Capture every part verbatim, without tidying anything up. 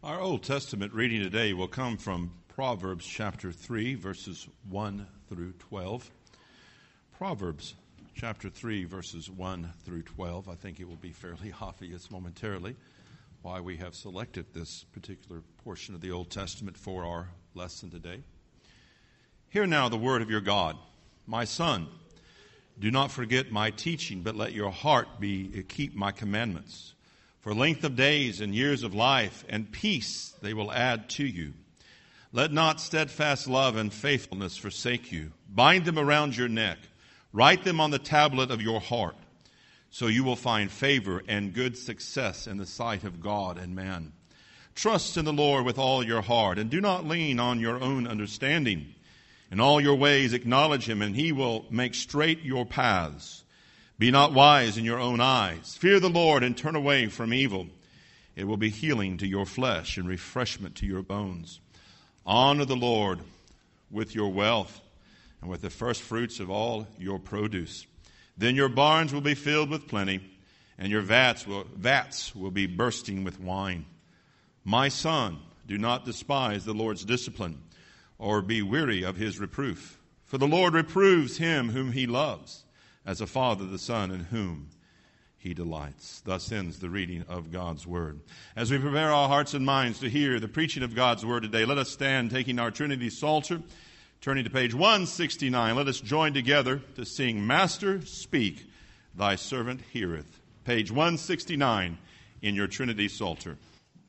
Our Old Testament reading today will come from Proverbs chapter three, verses one through twelve. Proverbs chapter three, verses one through twelve. I think it will be fairly obvious momentarily why we have selected this particular portion of the Old Testament for our lesson today. Hear now the word of your God. My son, do not forget my teaching, but let your heart be keep my commandments. For length of days and years of life and peace they will add to you. Let not steadfast love and faithfulness forsake you. Bind them around your neck. Write them on the tablet of your heart. So you will find favor and good success in the sight of God and man. Trust in the Lord with all your heart, and do not lean on your own understanding. In all your ways acknowledge him, and he will make straight your paths. Be not wise in your own eyes. Fear the Lord and turn away from evil. It will be healing to your flesh and refreshment to your bones. Honor the Lord with your wealth and with the first fruits of all your produce. Then your barns will be filled with plenty, and your vats will, vats will be bursting with wine. My son, do not despise the Lord's discipline, or be weary of his reproof. For the Lord reproves him whom he loves, as a father the son in whom he delights. Thus ends the reading of God's word. As we prepare our hearts and minds to hear the preaching of God's word today, let us stand taking our Trinity Psalter, turning to page one sixty-nine. Let us join together to sing, Master, Speak, Thy Servant Heareth. Page one sixty-nine in your Trinity Psalter.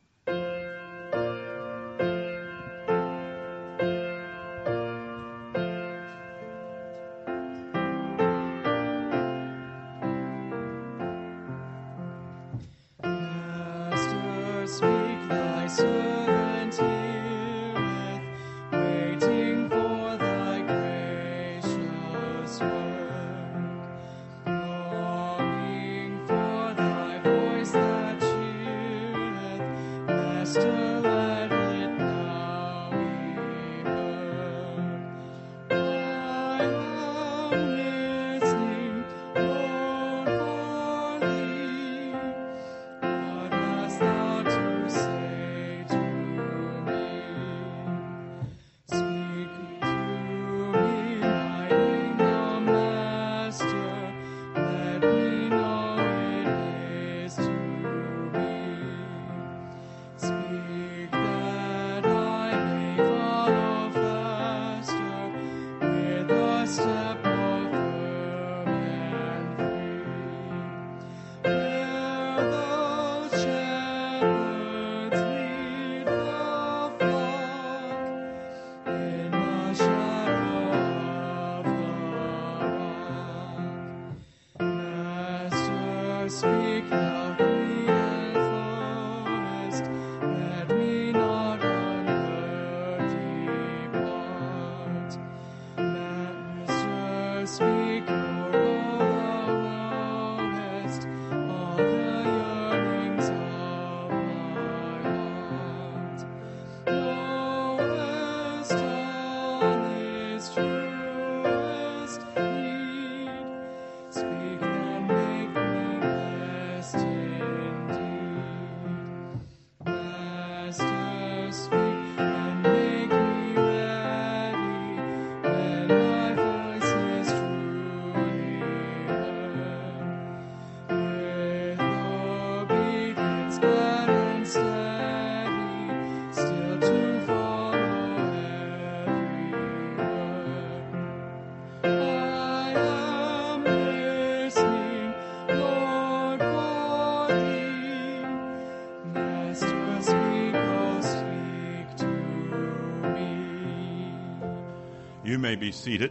You may be seated.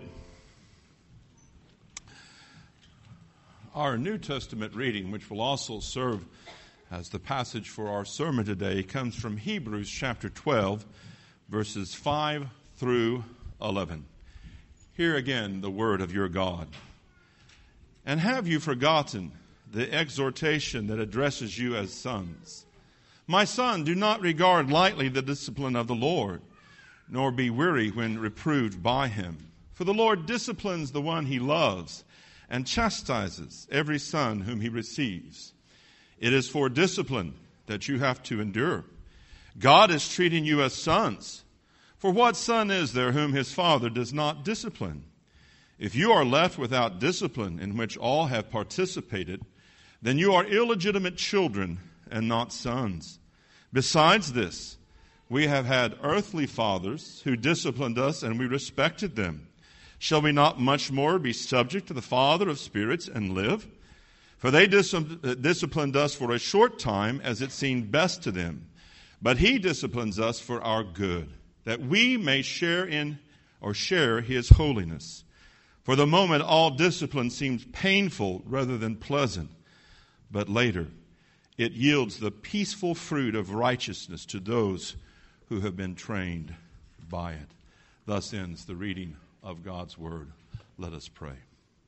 Our New Testament reading, which will also serve as the passage for our sermon today, comes from Hebrews chapter twelve, verses five through eleven. Hear again the word of your God. And have you forgotten the exhortation that addresses you as sons? My son, do not regard lightly the discipline of the Lord, nor be weary when reproved by him. For the Lord disciplines the one he loves, and chastises every son whom he receives. It is for discipline that you have to endure. God is treating you as sons. For what son is there whom his father does not discipline? If you are left without discipline in which all have participated, then you are illegitimate children and not sons. Besides this, we have had earthly fathers who disciplined us, and we respected them. Shall we not much more be subject to the Father of spirits and live? For they dis- disciplined us for a short time as it seemed best to them. But he disciplines us for our good, that we may share in or share his holiness. For the moment, all discipline seems painful rather than pleasant. But later, it yields the peaceful fruit of righteousness to those who have been trained by it. Thus ends the reading of God's word. Let us pray.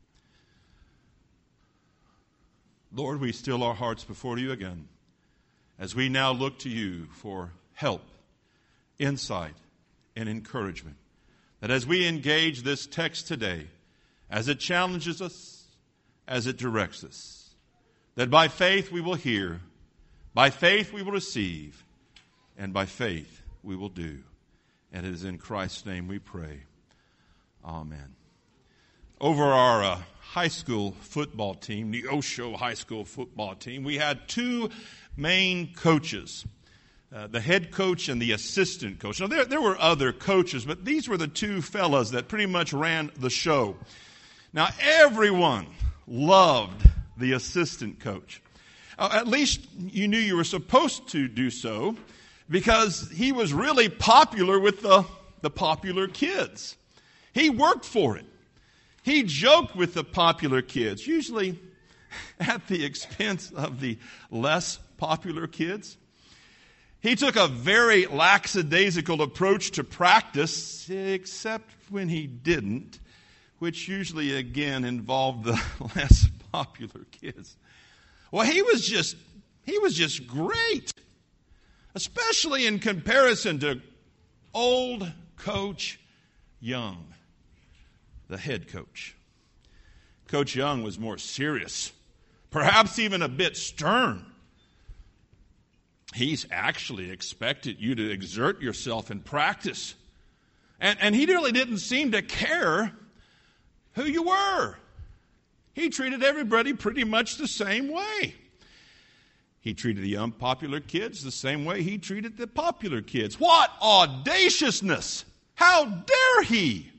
Lord, we still our hearts before you again as we now look to you for help, insight, and encouragement. That as we engage this text today, as it challenges us, as it directs us, that by faith we will hear, by faith we will receive, and by faith we will do. And it is in Christ's name we pray. Amen. Over our uh, high school football team, the Osho High School football team, we had two main coaches, uh, the head coach and the assistant coach. Now, there, there were other coaches, but these were the two fellas that pretty much ran the show. Now, everyone loved the assistant coach. Uh, at least you knew you were supposed to do so, because he was really popular with the, the popular kids. He worked for it. He joked with the popular kids, usually at the expense of the less popular kids. He took a very lackadaisical approach to practice, except when he didn't, which usually, again, involved the less popular kids. Well, he was just, he was just great, especially in comparison to old Coach Young, the head coach. Coach Young was more serious, perhaps even a bit stern. He's actually expected you to exert yourself in practice. And, and he really didn't seem to care who you were. He treated everybody pretty much the same way. He treated the unpopular kids the same way he treated the popular kids. What audaciousness! How dare he!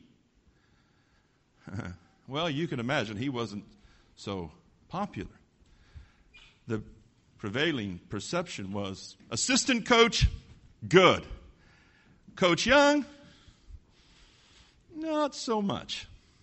Well, you can imagine he wasn't so popular. The prevailing perception was assistant coach, good. Coach Young, not so much.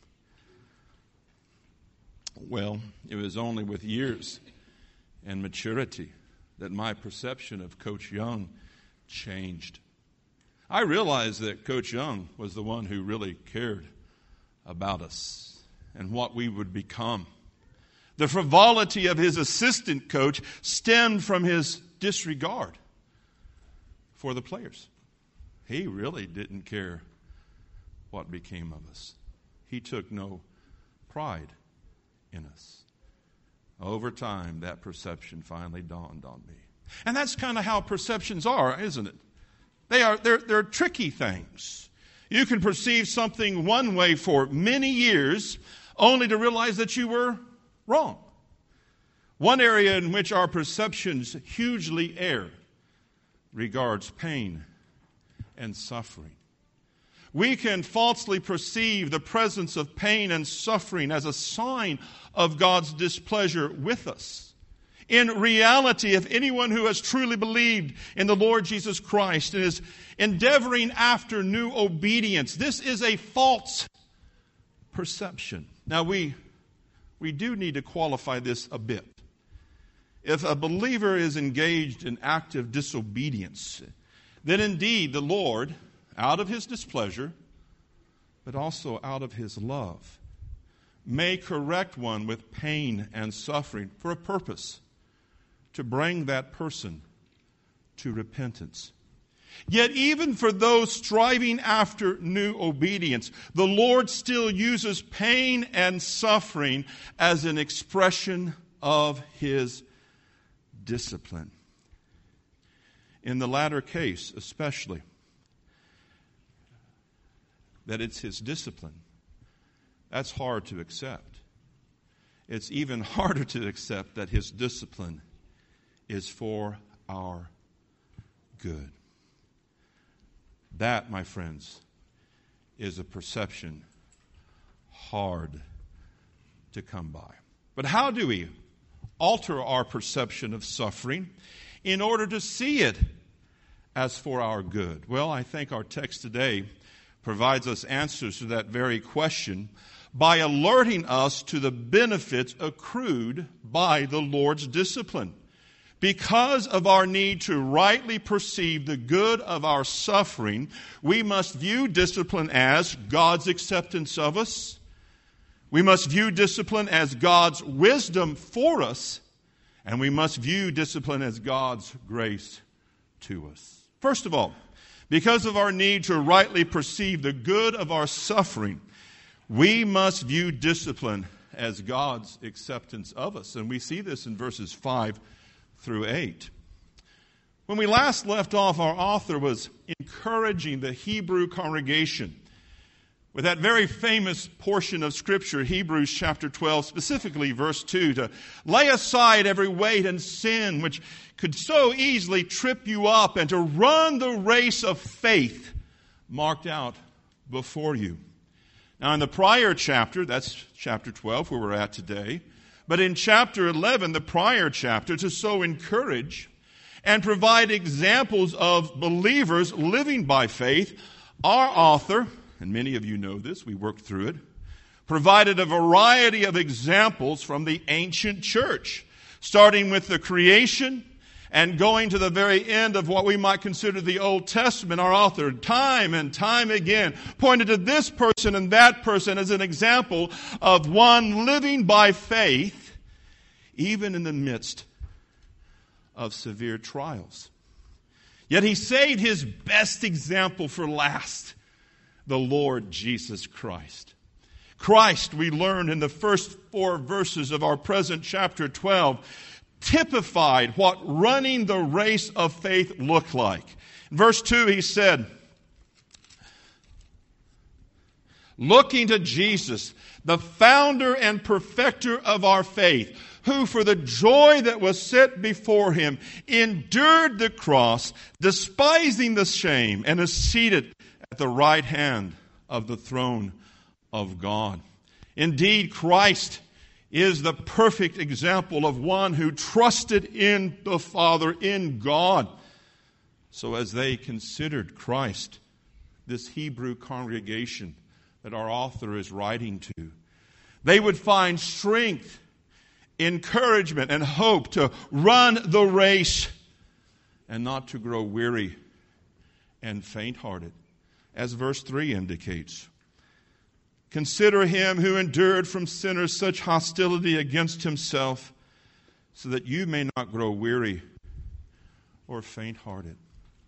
Well, it was only with years and maturity that my perception of Coach Young changed. I realized that Coach Young was the one who really cared about us and what we would become. The frivolity of his assistant coach stemmed from his disregard for the players. He really didn't care what became of us. He took no pride in us. Over time, that perception finally dawned on me. And that's kind of how perceptions are, isn't it? They are, they're, they're tricky things. You can perceive something one way for many years, only to realize that you were wrong. One area in which our perceptions hugely err regards pain and suffering. We can falsely perceive the presence of pain and suffering as a sign of God's displeasure with us. In reality, if anyone who has truly believed in the Lord Jesus Christ and is endeavoring after new obedience, this is a false perception. Now, we, we do need to qualify this a bit. If a believer is engaged in active disobedience, then indeed the Lord, out of his displeasure, but also out of his love, may correct one with pain and suffering for a purpose, to bring that person to repentance. Yet even for those striving after new obedience, the Lord still uses pain and suffering as an expression of his discipline. in the latter case especially, that it's his discipline. That's hard to accept. It's even harder to accept that his discipline is for our good. That, my friends, is a perception hard to come by. But how do we alter our perception of suffering in order to see it as for our good? Well, I think our text today provides us answers to that very question by alerting us to the benefits accrued by the Lord's discipline. Because of our need to rightly perceive the good of our suffering, we must view discipline as God's acceptance of us. We must view discipline as God's wisdom for us. And we must view discipline as God's grace to us. First of all, because of our need to rightly perceive the good of our suffering, we must view discipline as God's acceptance of us. And we see this in verses five through eight. When we last left off, our author was encouraging the Hebrew congregation with that very famous portion of Scripture, Hebrews chapter twelve, specifically verse two, to lay aside every weight and sin which could so easily trip you up, and to run the race of faith marked out before you. Now, in the prior chapter, that's chapter twelve, where we're at today, but in chapter eleven, the prior chapter, to so encourage and provide examples of believers living by faith, our author, and many of you know this, we worked through it, provided a variety of examples from the ancient church, starting with the creation and going to the very end of what we might consider the Old Testament. Our author, time and time again, pointed to this person and that person as an example of one living by faith, even in the midst of severe trials. Yet he saved his best example for last, the Lord Jesus Christ. Christ, we learned in the first four verses of our present chapter twelve, typified what running the race of faith looked like. In verse two, he said, looking to Jesus, the founder and perfecter of our faith, who for the joy that was set before him endured the cross, despising the shame, and is seated at the right hand of the throne of God. Indeed, Christ is the perfect example of one who trusted in the Father, in God. So as they considered Christ, this Hebrew congregation that our author is writing to, they would find strength, encouragement, and hope to run the race and not to grow weary and faint-hearted, as verse three indicates. Consider him who endured from sinners such hostility against himself, so that you may not grow weary or faint-hearted.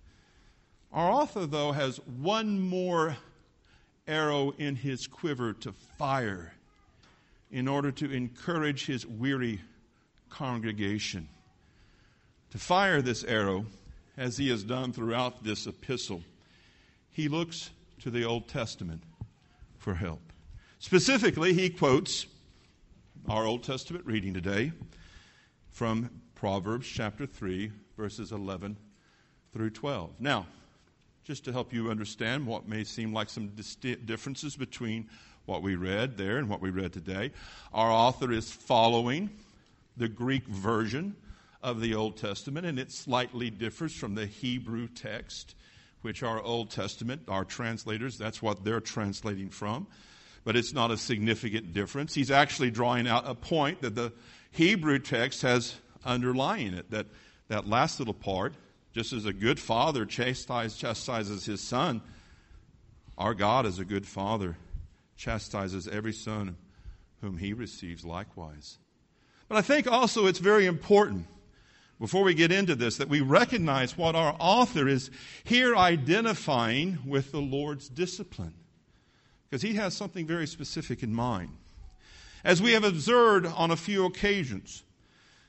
Our author, though, has one more arrow in his quiver to fire in order to encourage his weary congregation. To fire this arrow, as he has done throughout this epistle, he looks to the Old Testament for help. Specifically, he quotes our Old Testament reading today from Proverbs chapter three, verses eleven through twelve. Now, just to help you understand what may seem like some distinct differences between what we read there and what we read today, our author is following the Greek version of the Old Testament, and it slightly differs from the Hebrew text, which our Old Testament, our translators, that's what they're translating from. But it's not a significant difference. He's actually drawing out a point that the Hebrew text has underlying it, that that last little part, just as a good father chastises, chastises his son, our God as a good father chastises every son whom he receives likewise. But I think also it's very important, before we get into this, that we recognize what our author is here identifying with the Lord's discipline, because he has something very specific in mind. As we have observed on a few occasions,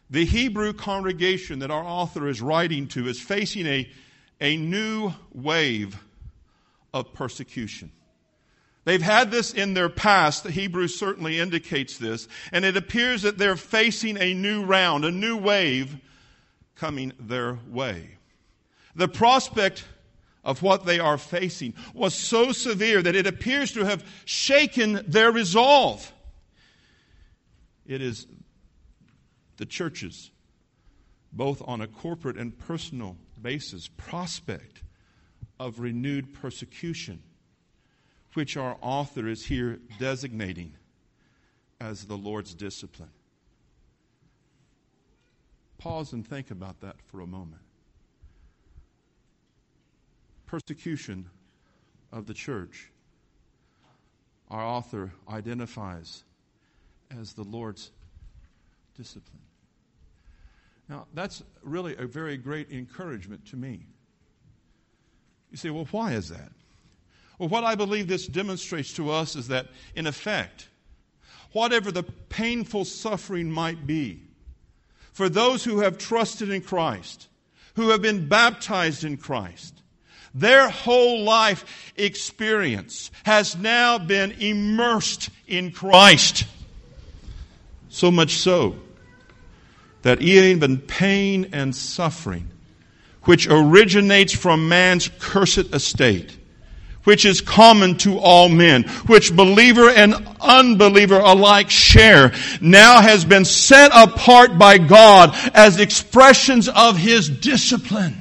The Hebrew congregation that our author is writing to is facing a, a new wave of persecution. They've had this in their past. The Hebrew certainly indicates this. And it appears that they're facing a new round, a new wave coming their way. The prospect of what they are facing was so severe that it appears to have shaken their resolve. It is the church's, both on a corporate and personal basis, prospect of renewed persecution, which our author is here designating as the Lord's discipline. Pause and think about that for a moment. Persecution of the church, our author identifies as the Lord's discipline. Now, that's really a very great encouragement to me. You say, well, why is that? Well, what I believe this demonstrates to us is that, in effect, whatever the painful suffering might be, for those who have trusted in Christ, who have been baptized in Christ, their whole life experience has now been immersed in Christ. So much so that even pain and suffering, which originates from man's cursed estate, which is common to all men, which believer and unbeliever alike share, now has been set apart by God as expressions of His discipline.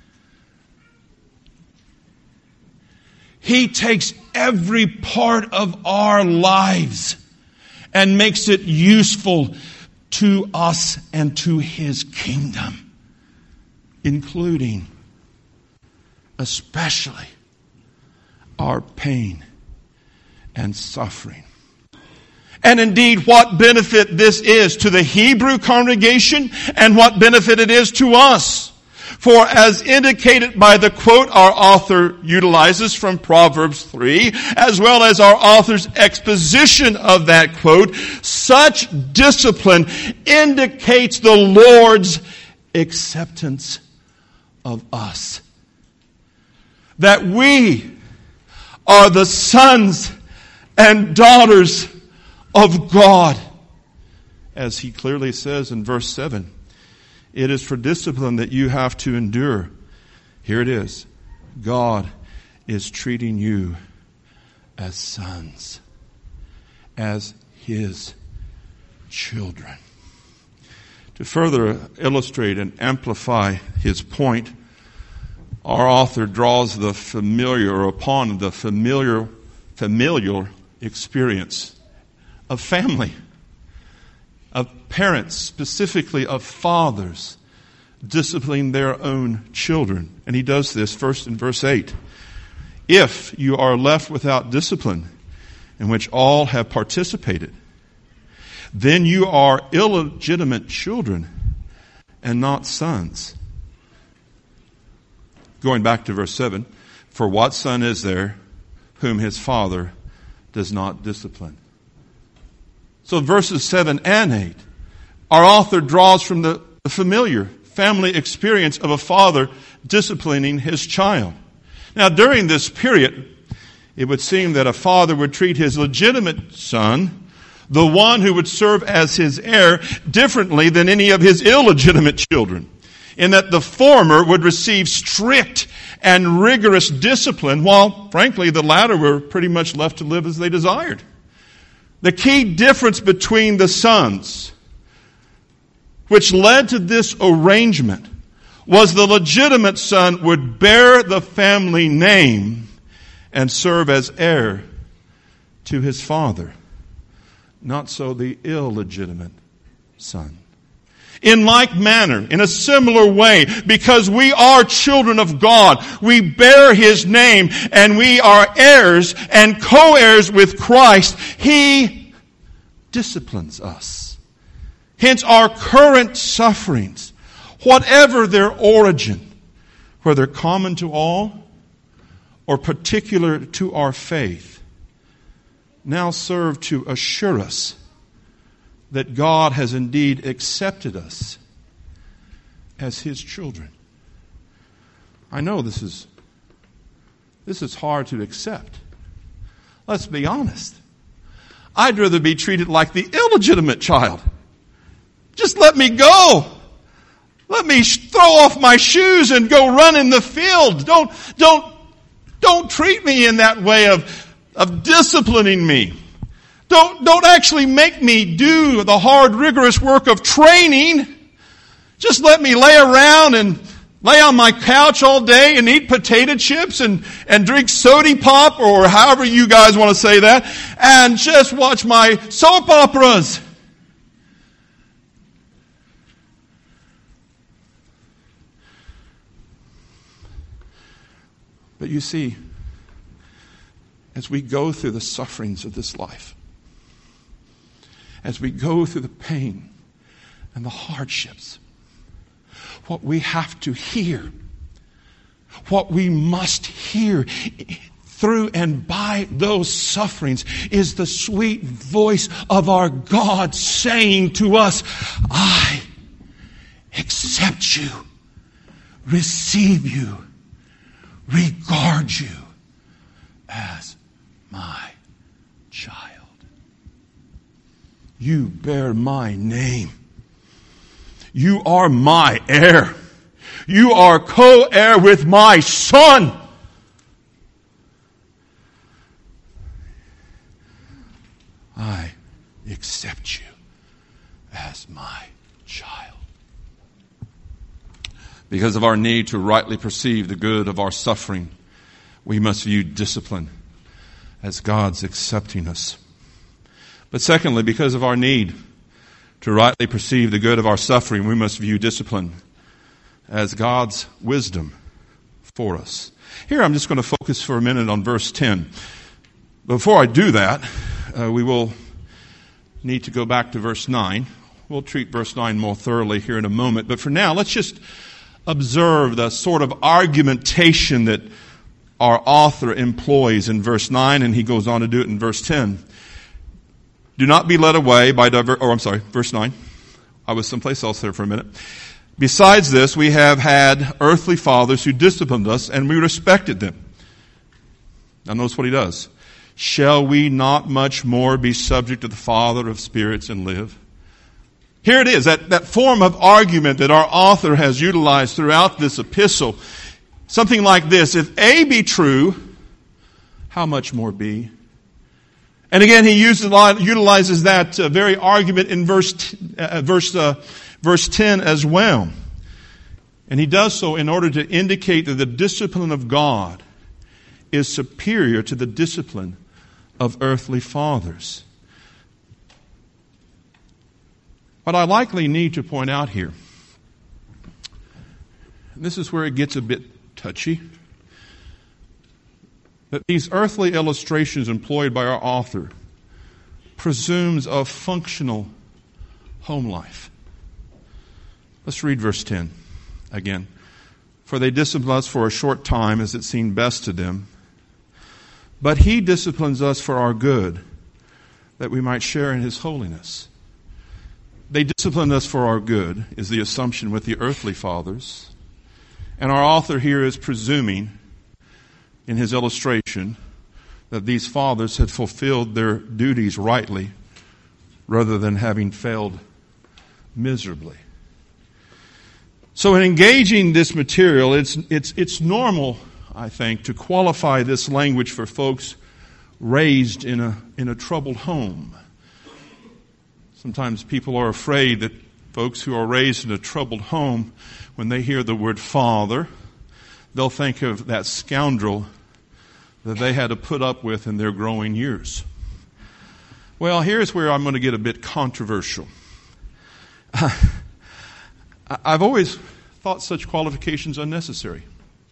He takes every part of our lives and makes it useful to us and to His kingdom, including, especially, our pain and suffering. And indeed, what benefit this is to the Hebrew congregation and what benefit it is to us. For as indicated by the quote our author utilizes from Proverbs three, as well as our author's exposition of that quote, such discipline indicates the Lord's acceptance of us. That we are the sons and daughters of God. As he clearly says in verse seven, it is for discipline that you have to endure. Here it is. God is treating you as sons, as His children. To further illustrate and amplify his point, our author draws the familiar upon the familiar, familiar experience of family, of parents, specifically of fathers, disciplining their own children. And he does this first in verse eight. If you are left without discipline, in which all have participated, then you are illegitimate children and not sons. Going back to verse seven, for what son is there whom his father does not discipline? So verses seven and eight, our author draws from the familiar family experience of a father disciplining his child. Now during this period, it would seem that a father would treat his legitimate son, the one who would serve as his heir, differently than any of his illegitimate children, in that the former would receive strict and rigorous discipline, while, frankly, the latter were pretty much left to live as they desired. The key difference between the sons, which led to this arrangement, was the legitimate son would bear the family name and serve as heir to his father. Not so the illegitimate son. In like manner, in a similar way, because we are children of God, we bear His name and we are heirs and co-heirs with Christ, He disciplines us. Hence our current sufferings, whatever their origin, whether common to all or particular to our faith, now serve to assure us that God has indeed accepted us as His children. I know this is this is hard to accept. Let's be honest. I'd rather be treated like the illegitimate child. Just let me go. Let me throw off my shoes and go run in the field. Don't, don't, don't treat me in that way of, of disciplining me. Don't, don't actually make me do the hard, rigorous work of training. Just let me lay around and lay on my couch all day and eat potato chips and, and drink soda pop, or however you guys want to say that, and just watch my soap operas. But you see, as we go through the sufferings of this life, as we go through the pain and the hardships, what we have to hear, what we must hear through and by those sufferings is the sweet voice of our God saying to us, I accept you, receive you, regard you as my child. You bear my name. You are my heir. You are co-heir with my Son. I accept you as my child. Because of our need to rightly perceive the good of our suffering, we must view discipline as God's accepting us. But secondly, because of our need to rightly perceive the good of our suffering, we must view discipline as God's wisdom for us. Here I'm just going to focus for a minute on verse ten. Before I do that, uh, we will need to go back to verse nine. We'll treat verse nine more thoroughly here in a moment. But for now, let's just observe the sort of argumentation that our author employs in verse nine, and he goes on to do it in verse ten. Do not be led away by diver- or I'm sorry, verse nine. I was someplace else there for a minute. Besides this, we have had earthly fathers who disciplined us, and we respected them. Now notice what he does. Shall we not much more be subject to the Father of spirits and live? Here it is, that, that form of argument that our author has utilized throughout this epistle. Something like this: if A be true, how much more B? And again, he uses, utilizes that uh, very argument in verse t- uh, verse uh, verse ten as well. And he does so in order to indicate that the discipline of God is superior to the discipline of earthly fathers. What I likely need to point out here, and this is where it gets a bit touchy, that these earthly illustrations employed by our author presumes a functional home life. Let's read verse ten again. For they discipline us for a short time as it seemed best to them, but he disciplines us for our good, that we might share in his holiness. They discipline us for our good is the assumption with the earthly fathers. And our author here is presuming in his illustration that these fathers had fulfilled their duties rightly rather than having failed miserably. So in engaging this material, it's, it's, it's normal, I think, to qualify this language for folks raised in a, in a troubled home. Sometimes people are afraid that folks who are raised in a troubled home, when they hear the word father, they'll think of that scoundrel that they had to put up with in their growing years. Well, here's where I'm going to get a bit controversial. I've always thought such qualifications unnecessary.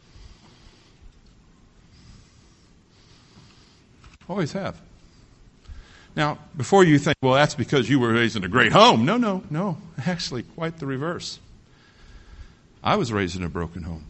Always have. Now, before you think, well, that's because you were raised in a great home. No, no, no. Actually, quite the reverse. I was raised in a broken home.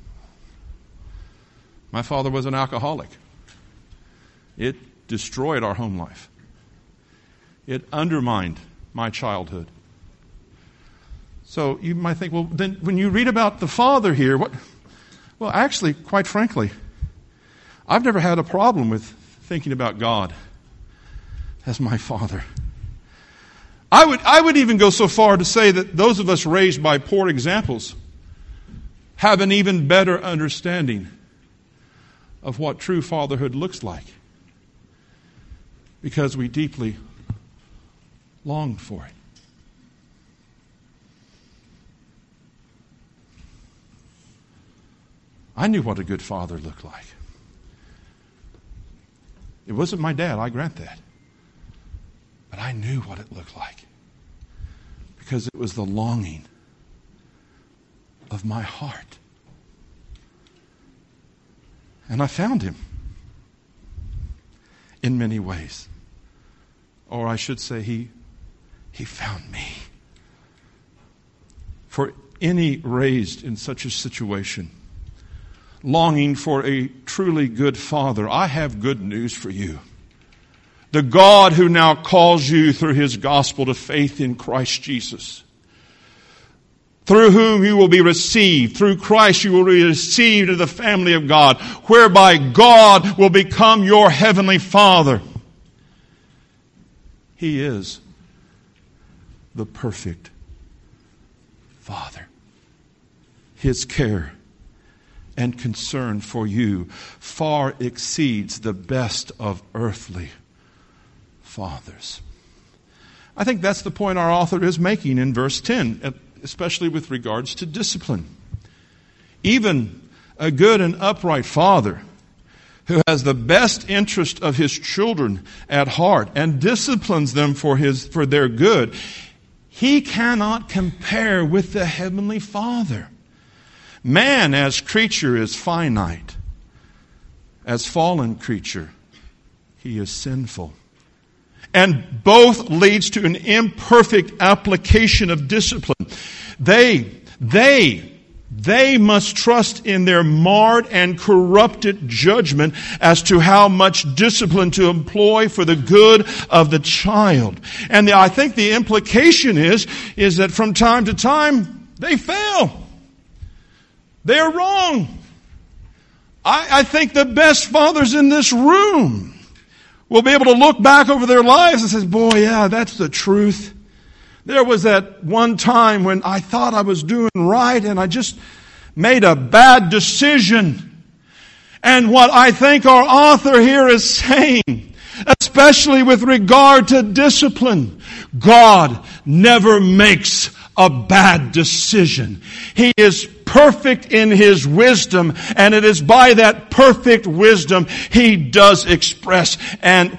My father was an alcoholic. It destroyed our home life. It undermined my childhood. So you might think, well, then when you read about the Father here, what? Well, actually, quite frankly, I've never had a problem with thinking about God as my Father. I would, I would even go so far to say that those of us raised by poor examples have an even better understanding of what true fatherhood looks like, because we deeply long for it. I knew what a good father looked like. It wasn't my dad, I grant that. But I knew what it looked like, because it was the longing of my heart. And I found him in many ways. Or I should say, he, he found me. For any raised in such a situation, longing for a truly good father, I have good news for you. The God who now calls you through His gospel to faith in Christ Jesus, through whom you will be received, through Christ you will be received into the family of God, whereby God will become your heavenly Father. He is the perfect Father. His care and concern for you far exceeds the best of earthly fathers. I think that's the point our author is making in verse ten, especially with regards to discipline. Even a good and upright father who has the best interest of his children at heart and disciplines them for his for their good, he cannot compare with the Heavenly Father. Man as creature is finite. As fallen creature, he is sinful. And both leads to an imperfect application of discipline. They, they, they must trust in their marred and corrupted judgment as to how much discipline to employ for the good of the child. And the, I think the implication is, is that from time to time, they fail. They're wrong. I, I think the best fathers in this room will be able to look back over their lives and say, boy, yeah, that's the truth. There was that one time when I thought I was doing right and I just made a bad decision. And what I think our author here is saying, especially with regard to discipline, God never makes a bad decision. He is perfect in His wisdom, and it is by that perfect wisdom He does express and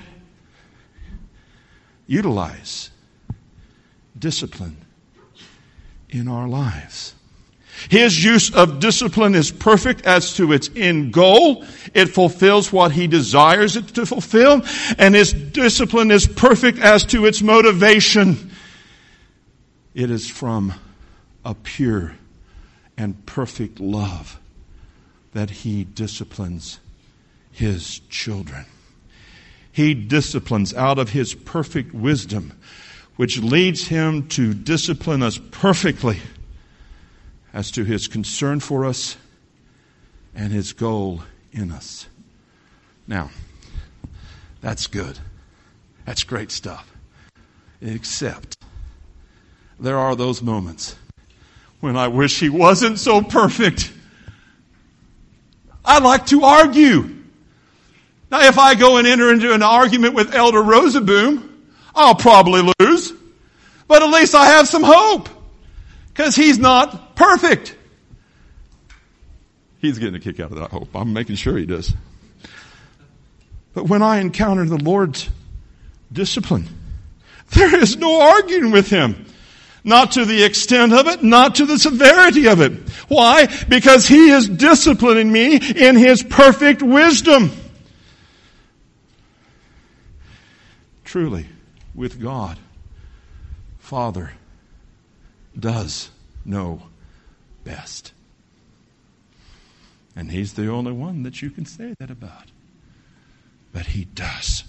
utilize discipline in our lives. His use of discipline is perfect as to its end goal. It fulfills what He desires it to fulfill, and His discipline is perfect as to its motivation. It is from a pure and perfect love that He disciplines His children. He disciplines out of His perfect wisdom, which leads Him to discipline us perfectly as to His concern for us and His goal in us. Now, that's good. That's great stuff. Except there are those moments when I wish He wasn't so perfect. I like to argue. Now, if I go and enter into an argument with Elder Rosaboom, I'll probably lose. But at least I have some hope, because he's not perfect. He's getting a kick out of that hope. I'm making sure he does. But when I encounter the Lord's discipline, there is no arguing with Him. Not to the extent of it, not to the severity of it. Why? Because He is disciplining me in His perfect wisdom. Truly, with God, Father does know best. And He's the only one that you can say that about. But He does.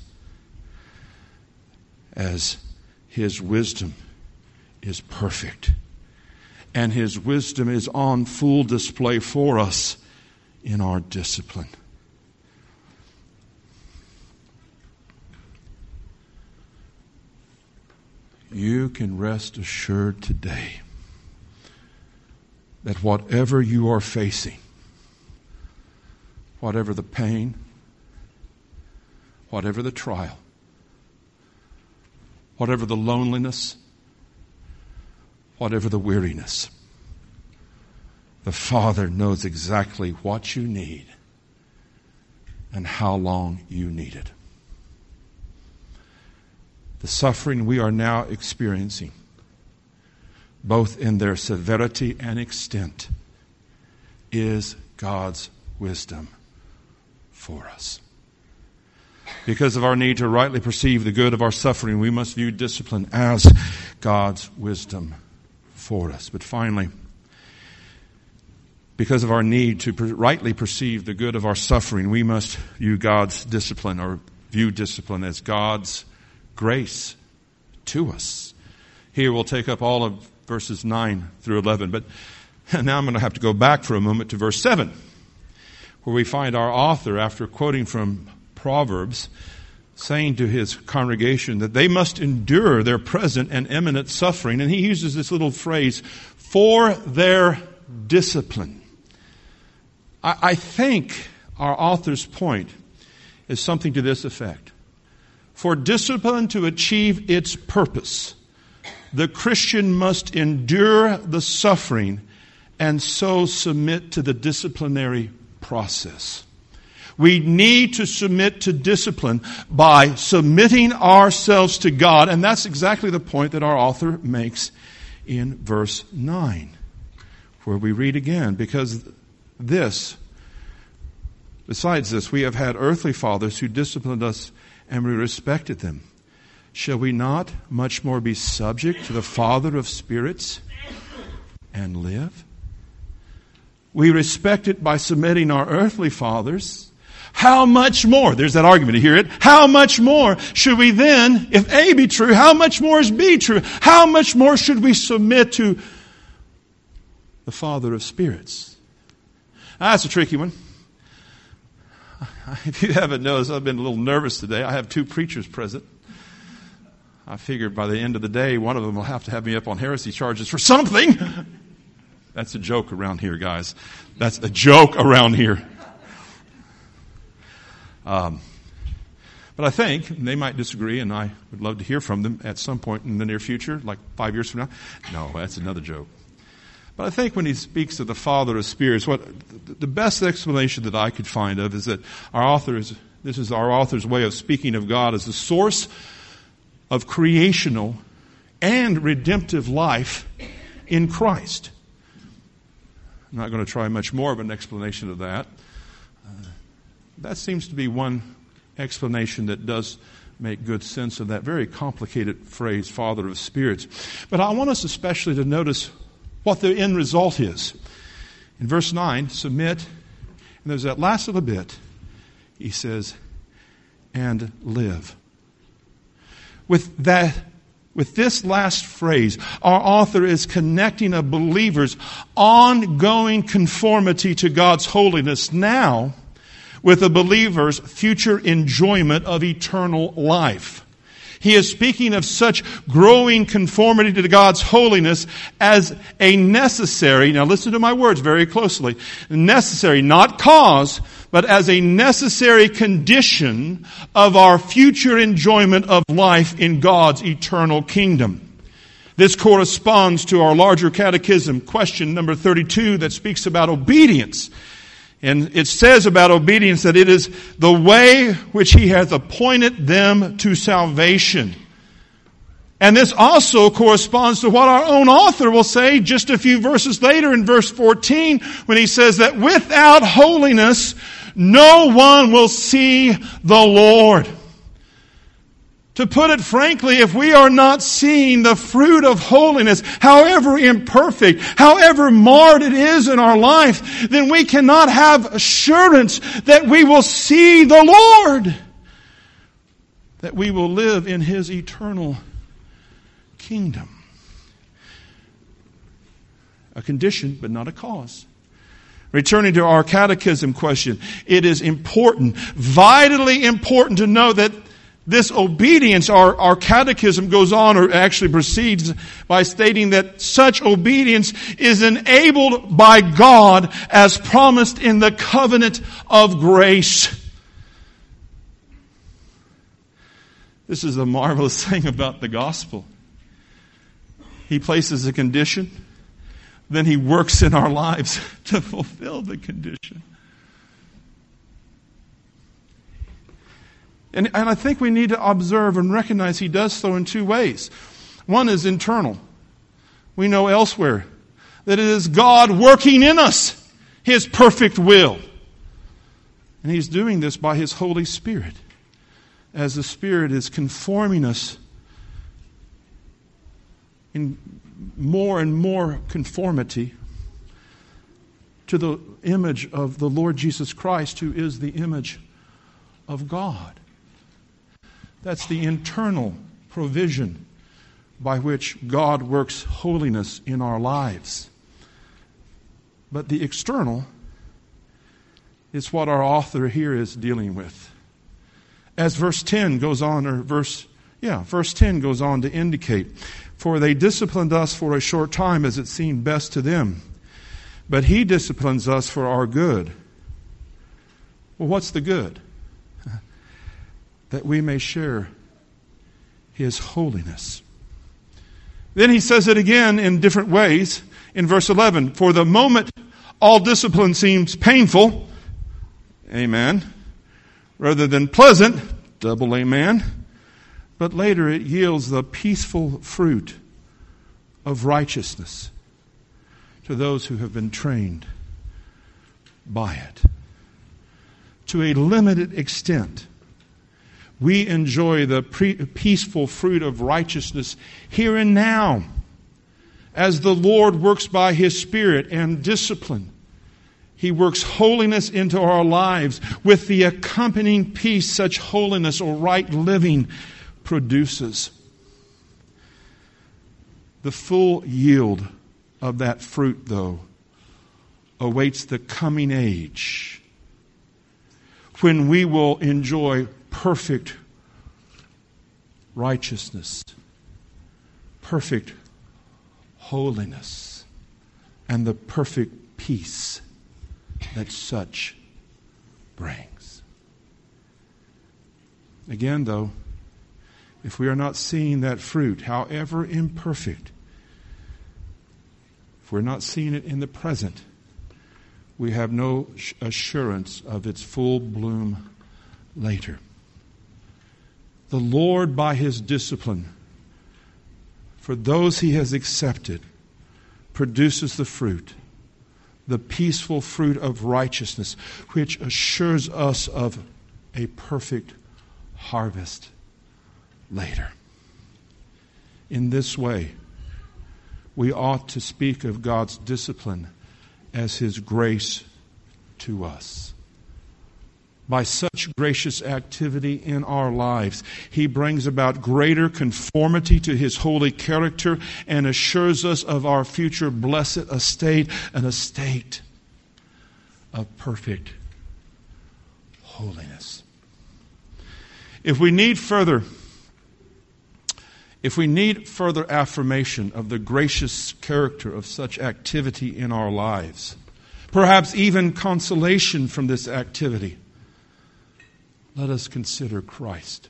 As His wisdom is perfect And His wisdom is on full display for us in our discipline. You can rest assured today that whatever you are facing, whatever the pain, whatever the trial, whatever the loneliness, whatever the weariness, the Father knows exactly what you need and how long you need it. The suffering we are now experiencing, both in their severity and extent, is God's wisdom for us. Because of our need to rightly perceive the good of our suffering, we must view discipline as God's wisdom for us. But finally, because of our need to rightly perceive the good of our suffering, we must view God's discipline, or view discipline as God's grace to us. Here we'll take up all of verses nine through eleven. But now I'm going to have to go back for a moment to verse seven, where we find our author, after quoting from Proverbs, saying to his congregation that they must endure their present and imminent suffering. And he uses this little phrase, for their discipline. I, I think our author's point is something to this effect. For discipline to achieve its purpose, the Christian must endure the suffering and so submit to the disciplinary process. We need to submit to discipline by submitting ourselves to God. And that's exactly the point that our author makes in verse nine, where we read again, because this, besides this, we have had earthly fathers who disciplined us and we respected them. Shall we not much more be subject to the Father of spirits and live? We respect it by submitting our earthly fathers. How much more, there's that argument, you hear it? How much more should we then, if A be true, how much more is B true? How much more should we submit to the Father of spirits? Now, that's a tricky one. If you haven't noticed, I've been a little nervous today. I have two preachers present. I figured by the end of the day, one of them will have to have me up on heresy charges for something. That's a joke around here, guys. That's a joke around here. Um, but I think they might disagree, and I would love to hear from them at some point in the near future, like five years from now. No, that's another joke. But I think when he speaks of the Father of spirits, what the best explanation that I could find of is that our author is, this is our author's way of speaking of God as the source of creational and redemptive life in Christ. I'm not going to try much more of an explanation of that. Uh, that seems to be one explanation that does make good sense of that very complicated phrase, Father of spirits. But I want us especially to notice what the end result is. In verse nine, submit, and there's that last little bit, he says, and live. With that, with this last phrase, our author is connecting a believer's ongoing conformity to God's holiness now with a believer's future enjoyment of eternal life. He is speaking of such growing conformity to God's holiness as a necessary, now listen to my words very closely, necessary, not cause, but as a necessary condition of our future enjoyment of life in God's eternal kingdom. This corresponds to our larger catechism, question number thirty-two, that speaks about obedience. And it says about obedience that it is the way which He has appointed them to salvation. And this also corresponds to what our own author will say just a few verses later in verse fourteen, when he says that without holiness, no one will see the Lord. To put it frankly, if we are not seeing the fruit of holiness, however imperfect, however marred it is in our life, then we cannot have assurance that we will see the Lord, that we will live in His eternal kingdom. A condition, but not a cause. Returning to our catechism question, it is important, vitally important to know that this obedience, our, our catechism goes on, or actually proceeds by stating that such obedience is enabled by God as promised in the covenant of grace. This is the marvelous thing about the gospel. He places a condition, then He works in our lives to fulfill the condition. And, and I think we need to observe and recognize He does so in two ways. One is internal. We know elsewhere that it is God working in us His perfect will. And He's doing this by His Holy Spirit, as the Spirit is conforming us in more and more conformity to the image of the Lord Jesus Christ, who is the image of God. That's the internal provision by which God works holiness in our lives. But the external is what our author here is dealing with. As verse ten goes on, or verse, yeah, verse ten goes on to indicate, for they disciplined us for a short time as it seemed best to them, but He disciplines us for our good. Well, what's the good? That we may share His holiness. Then he says it again in different ways in verse eleven. For the moment, all discipline seems painful, amen, rather than pleasant, double amen, but later it yields the peaceful fruit of righteousness to those who have been trained by it. To a limited extent, we enjoy the pre- peaceful fruit of righteousness here and now as the Lord works by His Spirit and discipline. He works holiness into our lives with the accompanying peace such holiness or right living produces. The full yield of that fruit, though, awaits the coming age when we will enjoy perfect righteousness, perfect holiness, and the perfect peace that such brings. Again, though, if we are not seeing that fruit, however imperfect, if we're not seeing it in the present, we have no assurance of its full bloom later. The Lord, by His discipline, for those He has accepted, produces the fruit, the peaceful fruit of righteousness, which assures us of a perfect harvest later. In this way, we ought to speak of God's discipline as His grace to us. By such gracious activity in our lives, He brings about greater conformity to His holy character and assures us of our future blessed estate, an estate of perfect holiness. If we need further, if we need further affirmation of the gracious character of such activity in our lives, perhaps even consolation from this activity, let us consider Christ.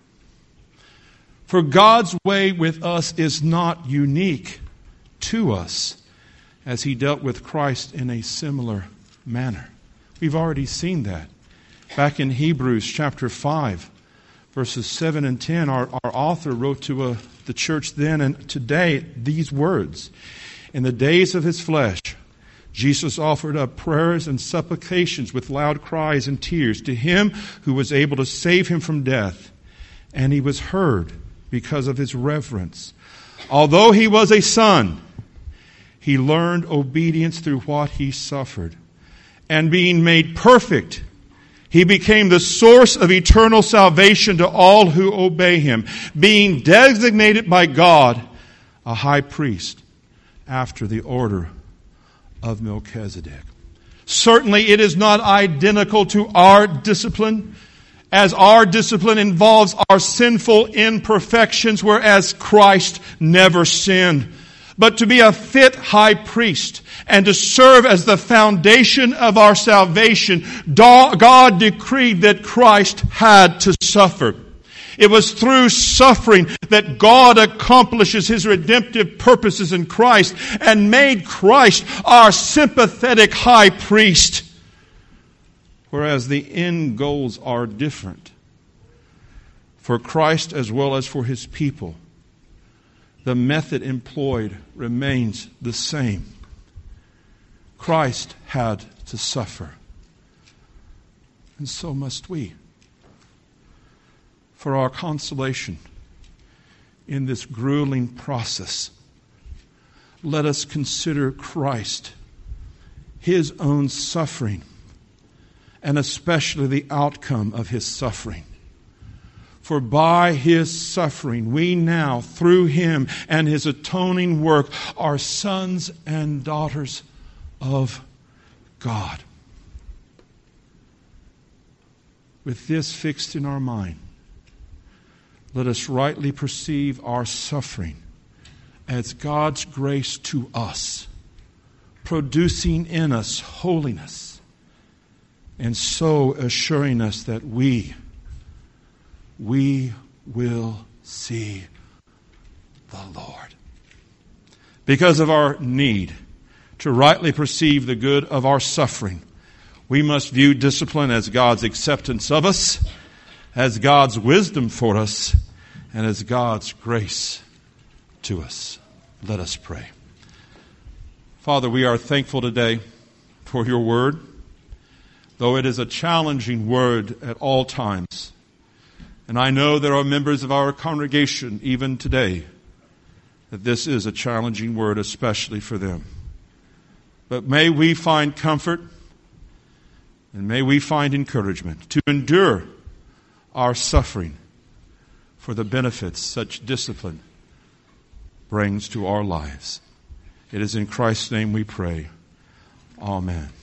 For God's way with us is not unique to us, as He dealt with Christ in a similar manner. We've already seen that. Back in Hebrews chapter five, verses seven and ten, our, our author wrote to uh, the church then and today these words. In the days of His flesh, Jesus offered up prayers and supplications with loud cries and tears to Him who was able to save Him from death. And He was heard because of His reverence. Although He was a son, He learned obedience through what He suffered. And being made perfect, He became the source of eternal salvation to all who obey Him, being designated by God a high priest after the order of Melchizedek. Certainly it is not identical to our discipline, as our discipline involves our sinful imperfections, whereas Christ never sinned. But to be a fit high priest and to serve as the foundation of our salvation, God decreed that Christ had to suffer. It was through suffering that God accomplishes His redemptive purposes in Christ and made Christ our sympathetic high priest. Whereas the end goals are different. For Christ as well as for His people, the method employed remains the same. Christ had to suffer. And so must we. For our consolation in this grueling process, let us consider Christ, His own suffering, and especially the outcome of His suffering. For by His suffering, we now, through Him and His atoning work, are sons and daughters of God. With this fixed in our mind, let us rightly perceive our suffering as God's grace to us, producing in us holiness, and so assuring us that we, we will see the Lord. Because of our need to rightly perceive the good of our suffering, we must view discipline as God's acceptance of us, as God's wisdom for us, and as God's grace to us. Let us pray. Father, we are thankful today for your word, though it is a challenging word at all times. And I know there are members of our congregation, even today, that this is a challenging word, especially for them. But may we find comfort and may we find encouragement to endure our suffering for the benefits such discipline brings to our lives. It is in Christ's name we pray. Amen.